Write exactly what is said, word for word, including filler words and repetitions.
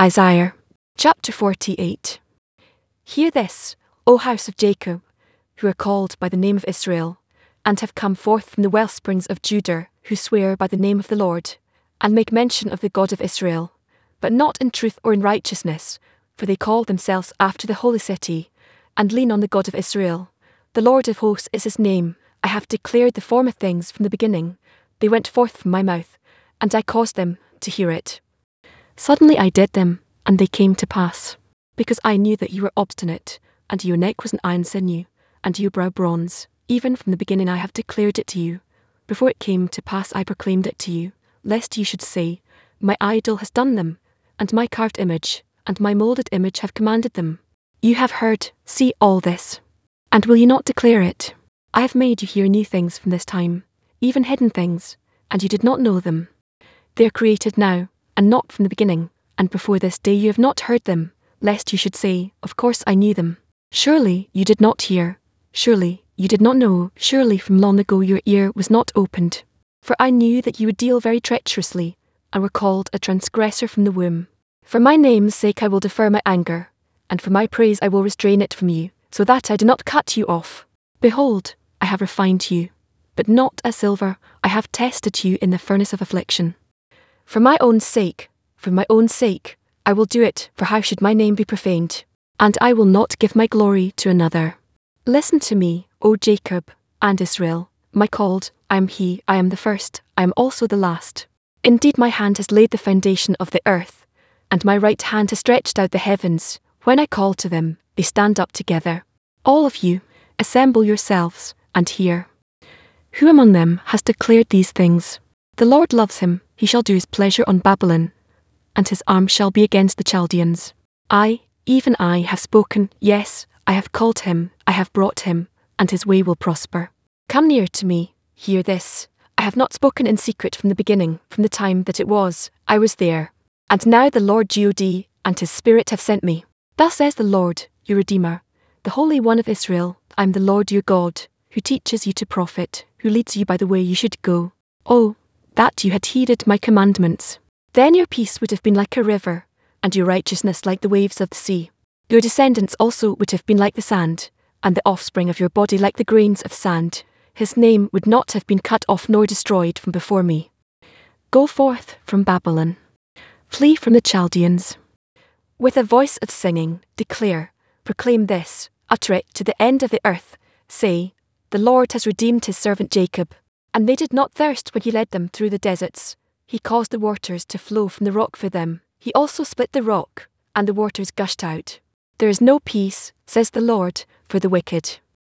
Isaiah chapter forty-eight. Hear this, O house of Jacob, who are called by the name of Israel, and have come forth from the wellsprings of Judah, who swear by the name of the Lord, and make mention of the God of Israel, but not in truth or in righteousness, for they call themselves after the holy city, and lean on the God of Israel. The Lord of hosts is his name. I have declared the former things from the beginning. They went forth from my mouth, and I caused them to hear it. Suddenly I did them, and they came to pass, because I knew that you were obstinate, and your neck was an iron sinew, and your brow bronze. Even from the beginning I have declared it to you. Before it came to pass I proclaimed it to you, lest you should say, My idol has done them, and my carved image, and my moulded image have commanded them. You have heard, see all this. And will you not declare it? I have made you hear new things from this time, even hidden things, and you did not know them. They are created now, and not from the beginning, and before this day you have not heard them, lest you should say, Of course I knew them. Surely you did not hear, surely you did not know, surely from long ago your ear was not opened. For I knew that you would deal very treacherously, and were called a transgressor from the womb. For my name's sake I will defer my anger, and for my praise I will restrain it from you, so that I do not cut you off. Behold, I have refined you, but not as silver, I have tested you in the furnace of affliction. For my own sake, for my own sake, I will do it, for how should my name be profaned? And I will not give my glory to another. Listen to me, O Jacob, and Israel, my called, I am he, I am the first, I am also the last. Indeed my hand has laid the foundation of the earth, and my right hand has stretched out the heavens. When I call to them, they stand up together. All of you, assemble yourselves, and hear. Who among them has declared these things? The Lord loves him, he shall do his pleasure on Babylon, and his arm shall be against the Chaldeans. I, even I, have spoken, yes, I have called him, I have brought him, and his way will prosper. Come near to me, hear this. I have not spoken in secret from the beginning, from the time that it was, I was there. And now the Lord God and his Spirit have sent me. Thus says the Lord, your Redeemer, the Holy One of Israel, I am the Lord your God, who teaches you to profit, who leads you by the way you should go. Oh, that you had heeded my commandments. Then your peace would have been like a river, and your righteousness like the waves of the sea. Your descendants also would have been like the sand, and the offspring of your body like the grains of sand. His name would not have been cut off nor destroyed from before me. Go forth from Babylon. Flee from the Chaldeans. With a voice of singing, declare, proclaim this, utter it to the end of the earth. Say, The Lord has redeemed his servant Jacob. And they did not thirst when he led them through the deserts. He caused the waters to flow from the rock for them. He also split the rock, and the waters gushed out. There is no peace, says the Lord, for the wicked.